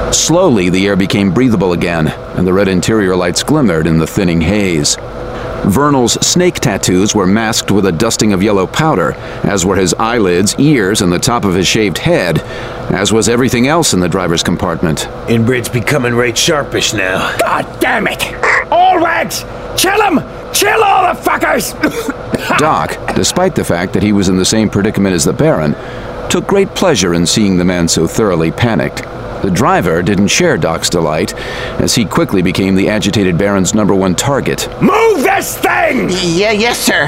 Slowly, the air became breathable again, and the red interior lights glimmered in the thinning haze. Vernal's snake tattoos were masked with a dusting of yellow powder, as were his eyelids, ears, and the top of his shaved head, as was everything else in the driver's compartment. Inbred's becoming right sharpish now. God damn it! All wags! Chill 'em! Chill all the fuckers! Doc, despite the fact that he was in the same predicament as the Baron, took great pleasure in seeing the man so thoroughly panicked. The driver didn't share Doc's delight, as he quickly became the agitated Baron's #1 target. Move this thing! Yes, sir.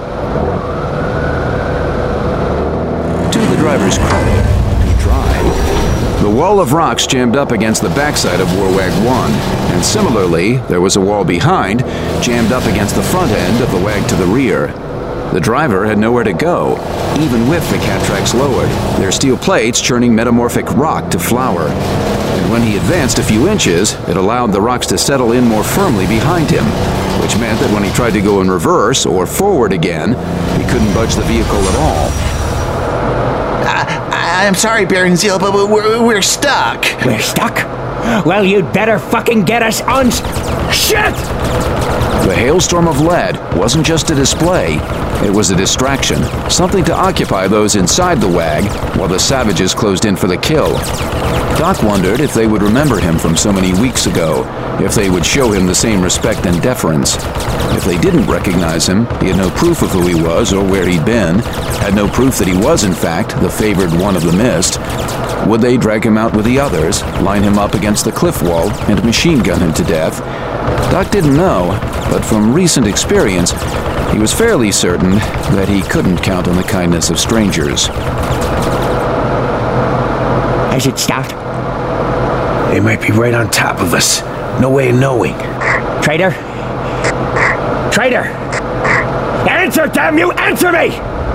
To the driver's credit, he tried. The wall of rocks jammed up against the backside of Warwag 1, and similarly, there was a wall behind, jammed up against the front end of the wag to the rear. The driver had nowhere to go, even with the cat tracks lowered, their steel plates churning metamorphic rock to flour. And when he advanced a few inches, it allowed the rocks to settle in more firmly behind him, which meant that when he tried to go in reverse or forward again, he couldn't budge the vehicle at all. I'm sorry, Baron Zeal, but we're stuck. We're stuck? Well, you'd better fucking get us on... Shit! The hailstorm of lead wasn't just a display, it was a distraction, something to occupy those inside the wag while the savages closed in for the kill. Doc wondered if they would remember him from so many weeks ago, if they would show him the same respect and deference. If they didn't recognize him, he had no proof of who he was or where he'd been, had no proof that he was, in fact, the favored one of the mist. Would they drag him out with the others, line him up against the cliff wall, and machine gun him to death? Doc didn't know, but from recent experience, he was fairly certain that he couldn't count on the kindness of strangers. Has it stopped? They might be right on top of us. No way of knowing. Traitor? Traitor! Answer, damn you! Answer me!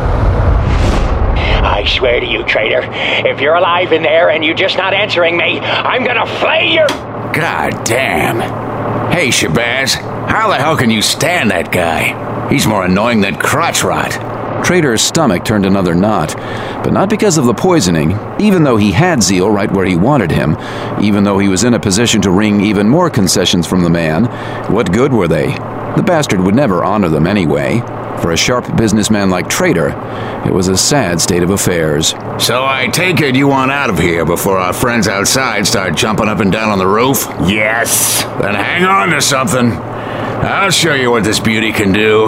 I swear to you, traitor, if you're alive in there and you're just not answering me, I'm gonna flay your... God damn. Hey, Shabazz, how the hell can you stand that guy? He's more annoying than crotch rot. Trader's stomach turned another knot, but not because of the poisoning, even though he had Zeal right where he wanted him, even though he was in a position to wring even more concessions from the man. What good were they? The bastard would never honor them anyway. For a sharp businessman like Trader, it was a sad state of affairs. So I take it you want out of here before our friends outside start jumping up and down on the roof? Yes! Then hang on to something. I'll show you what this beauty can do.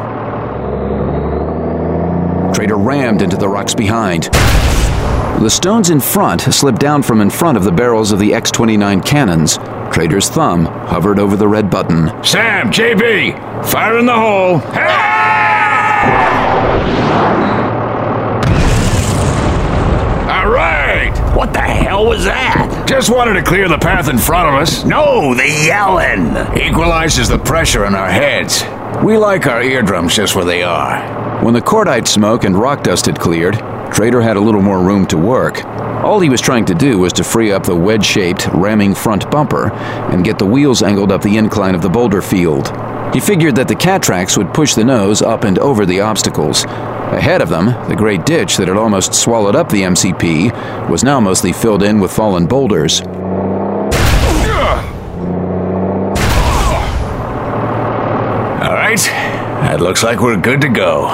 Trader rammed into the rocks behind. The stones in front slipped down from in front of the barrels of the X-29 cannons. Trader's thumb hovered over the red button. Sam, JB, fire in the hole. All right. What the hell was that? Just wanted to clear the path in front of us. No, the yelling! Equalizes the pressure in our heads. We like our eardrums just where they are. When the cordite smoke and rock dust had cleared, Trader had a little more room to work. All he was trying to do was to free up the wedge-shaped, ramming front bumper and get the wheels angled up the incline of the boulder field. He figured that the cat tracks would push the nose up and over the obstacles. Ahead of them, the great ditch that had almost swallowed up the MCP was now mostly filled in with fallen boulders. All right, that looks like we're good to go.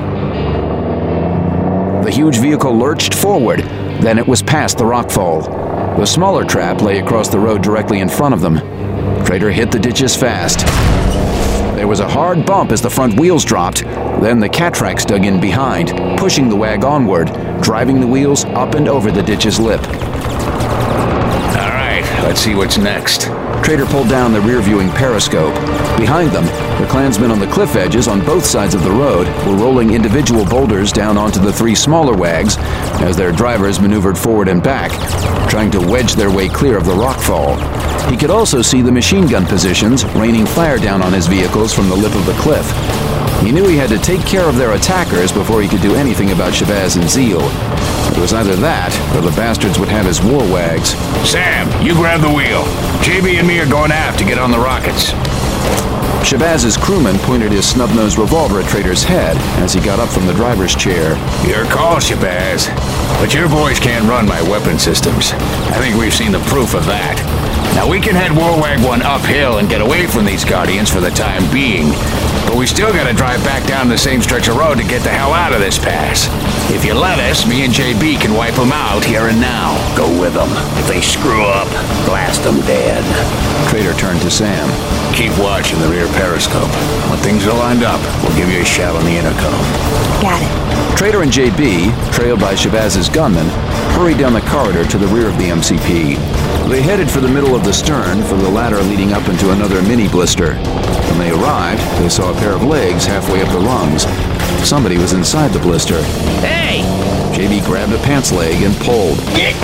The huge vehicle lurched forward, then it was past the rockfall. The smaller trap lay across the road directly in front of them. Trader hit the ditches fast. There was a hard bump as the front wheels dropped, then the cat tracks dug in behind, pushing the wag onward, driving the wheels up and over the ditch's lip. All right, let's see what's next. Trader pulled down the rear-viewing periscope. Behind them, the Klansmen on the cliff edges on both sides of the road were rolling individual boulders down onto the three smaller wags as their drivers maneuvered forward and back, trying to wedge their way clear of the rockfall. He could also see the machine gun positions raining fire down on his vehicles from the lip of the cliff. He knew he had to take care of their attackers before he could do anything about Shabazz and Zeal. It was either that, or the bastards would have his war wags. Sam, you grab the wheel. JB and me are going aft to get on the rockets. Shabazz's crewman pointed his snub-nosed revolver at Trader's head as he got up from the driver's chair. Your call, Shabazz. but your boys can't run my weapon systems. I think we've seen the proof of that. Now we can head Warwag 1 uphill and get away from these Guardians for the time being, but we still gotta drive back down the same stretch of road to get the hell out of this pass. If you let us, me and JB can wipe them out here and now. Go with them. If they screw up, blast them dead. Trader turned to Sam. Keep watching the rear periscope. When things are lined up, we'll give you a shout on the intercom. Got it. Trader and JB, trailed by Shabazz's gunmen, hurried down the corridor to the rear of the MCP. They headed for the middle of the stern, for the ladder leading up into another mini blister. When they arrived, they saw a pair of legs halfway up the rungs. Somebody was inside the blister. Hey! JB grabbed a pants leg and pulled. Hey!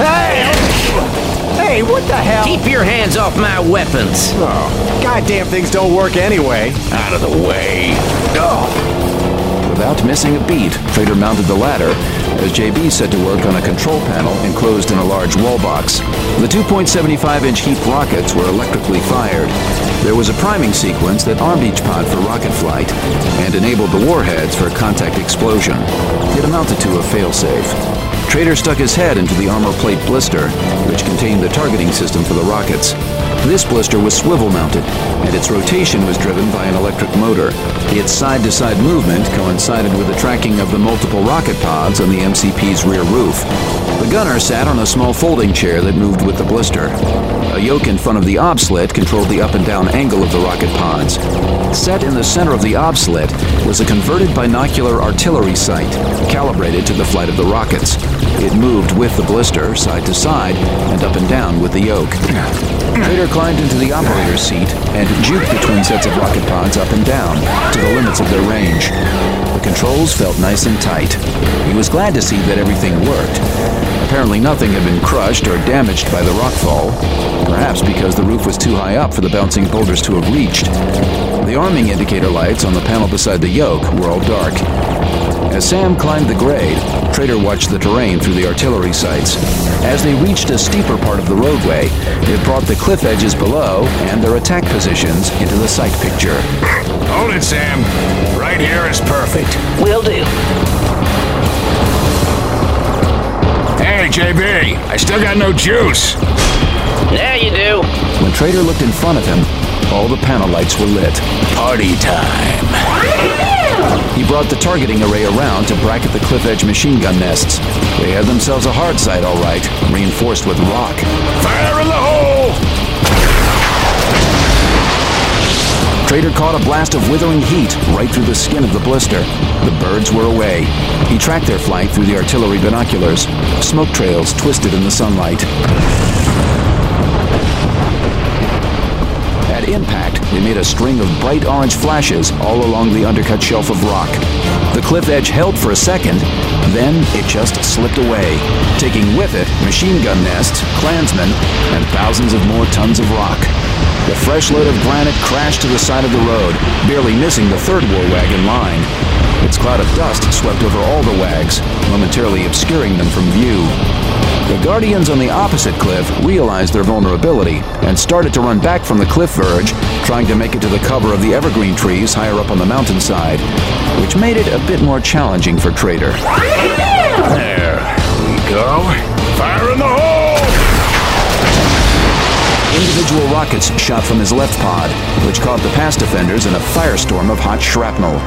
Hey, what the hell? Keep your hands off my weapons. Oh, goddamn things don't work anyway. Out of the way. Without missing a beat, Trader mounted the ladder as JB set to work on a control panel enclosed in a large wall box. The 2.75-inch HEAP rockets were electrically fired. There was a priming sequence that armed each pod for rocket flight and enabled the warheads for contact explosion. It amounted to a failsafe. Trader stuck his head into the armor plate blister, which contained the targeting system for the rockets. This blister was swivel-mounted, and its rotation was driven by an electric motor. Its side-to-side movement coincided with the tracking of the multiple rocket pods on the MCP's rear roof. The gunner sat on a small folding chair that moved with the blister. A yoke in front of the ob slit controlled the up and down angle of the rocket pods. Set in the center of the ob slit was a converted binocular artillery sight, calibrated to the flight of the rockets. It moved with the blister, side to side, and up and down with the yoke. Trader climbed into the operator's seat and juked the twin sets of rocket pods up and down, to the limits of their range. The controls felt nice and tight. He was glad to see that everything worked. Apparently nothing had been crushed or damaged by the rockfall, perhaps because the roof was too high up for the bouncing boulders to have reached. The arming indicator lights on the panel beside the yoke were all dark. As Sam climbed the grade, Trader watched the terrain through the artillery sights. As they reached a steeper part of the roadway, it brought the cliff edges below and their attack positions into the sight picture. Hold it, Sam. Right here is perfect. Will do. Hey, JB, I still got no juice. Now you do. When Trader looked in front of him, all the panel lights were lit. Party time. He brought the targeting array around to bracket the cliff edge machine gun nests. They had themselves a hard sight, all right, reinforced with rock. Fire in the hole! Trader caught a blast of withering heat right through the skin of the blister. The birds were away. He tracked their flight through the artillery binoculars. Smoke trails twisted in the sunlight. At impact, they made a string of bright orange flashes all along the undercut shelf of rock. The cliff edge held for a second, then it just slipped away, taking with it machine gun nests, Klansmen, and thousands of more tons of rock. The fresh load of granite crashed to the side of the road, barely missing the third war wagon line. Its cloud of dust swept over all the wags, momentarily obscuring them from view. The Guardians on the opposite cliff realized their vulnerability and started to run back from the cliff verge, trying to make it to the cover of the evergreen trees higher up on the mountainside, which made it a bit more challenging for Trader. There we go. Fire in the hole! Individual rockets shot from his left pod, which caught the past defenders in a firestorm of hot shrapnel.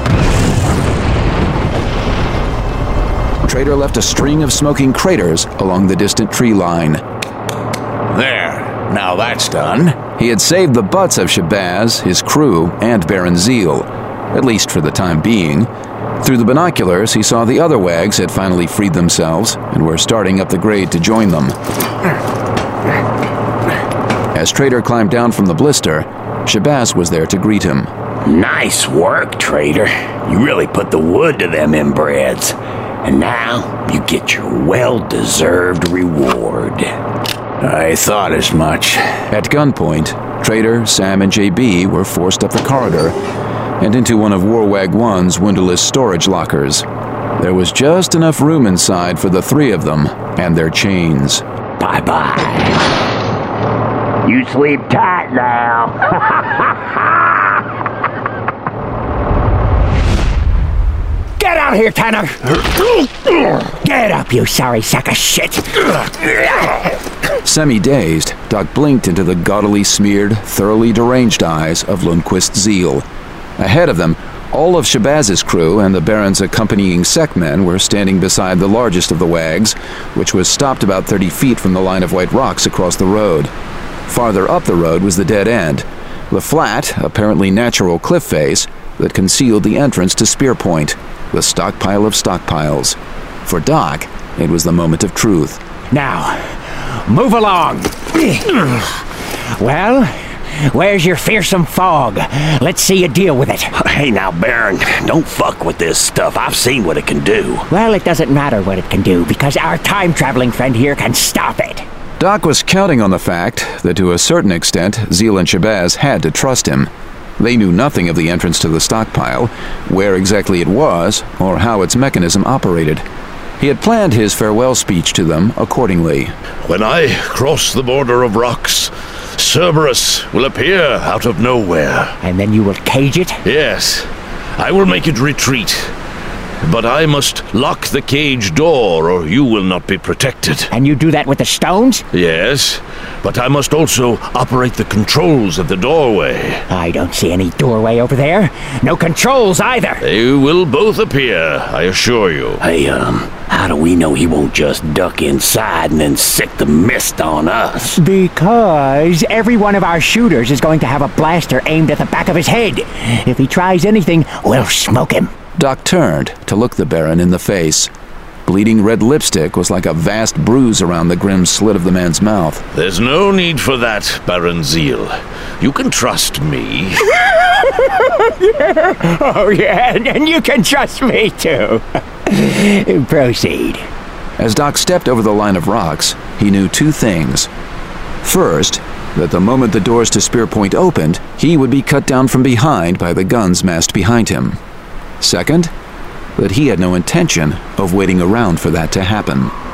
Trader left a string of smoking craters along the distant tree line. There. Now that's done. He had saved the butts of Shabazz, his crew, and Baron Zeal, at least for the time being. Through the binoculars, he saw the other wags had finally freed themselves and were starting up the grade to join them. As Trader climbed down from the blister, Shabazz was there to greet him. Nice work, Trader. You really put the wood to them inbreds. And now you get your well-deserved reward. I thought as much. At gunpoint, Trader, Sam, and JB were forced up the corridor and into one of Warwag 1's windowless storage lockers. There was just enough room inside for the three of them and their chains. Bye-bye. You sleep tight now. Get out out of here, Tanner! Get up, you sorry sack of shit! Semi-dazed, Doc blinked into the gaudily smeared, thoroughly deranged eyes of Lundquist Zeal. Ahead of them, all of Shabaz's crew and the Baron's accompanying SEC-men were standing beside the largest of the wags, which was stopped about 30 feet from the line of white rocks across the road. Farther up the road was the dead end, the flat, apparently natural cliff face that concealed the entrance to Spear Point, the stockpile of stockpiles. For Doc, it was the moment of truth. Now, move along. Well, where's your fearsome fog? Let's see you deal with it. Hey now, Baron, don't fuck with this stuff. I've seen what it can do. Well, it doesn't matter what it can do, because our time-traveling friend here can stop it. Doc was counting on the fact that to a certain extent, Zeal and Shabazz had to trust him. They knew nothing of the entrance to the stockpile, where exactly it was, or how its mechanism operated. He had planned his farewell speech to them accordingly. When I cross the border of rocks, Cerberus will appear out of nowhere. And then you will cage it? Yes, I will make it retreat. But I must lock the cage door, or you will not be protected. And you do that with the stones? Yes, but I must also operate the controls of the doorway. I don't see any doorway over there. No controls either. They will both appear, I assure you. Hey, how do we know he won't just duck inside and then sick the mist on us? Because every one of our shooters is going to have a blaster aimed at the back of his head. If he tries anything, we'll smoke him. Doc turned to look the Baron in the face. Bleeding red lipstick was like a vast bruise around the grim slit of the man's mouth. There's no need for that, Baron Zeal. You can trust me. Oh, yeah, and you can trust me, too. Proceed. As Doc stepped over the line of rocks, he knew two things. First, that the moment the doors to Spear Point opened, he would be cut down from behind by the guns massed behind him. Second, that he had no intention of waiting around for that to happen.